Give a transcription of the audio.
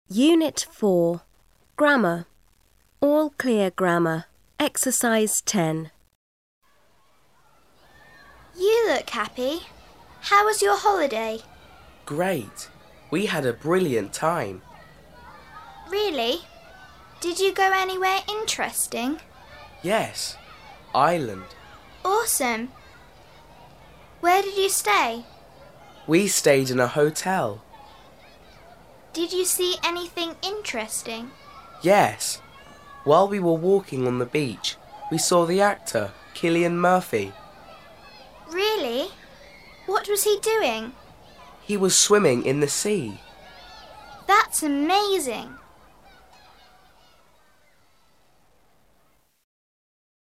Unit 4. Grammar. All clear grammar. Exercise 10. You look happy. How was your holiday? Great. We had a brilliant time. Really? Did you go anywhere interesting? Yes. Ireland. Awesome. Where did you stay? We stayed in a hotel. Did you see anything interesting? Yes. While we were walking on the beach, we saw the actor, Cillian Murphy. Really? What was he doing? He was swimming in the sea. That's amazing.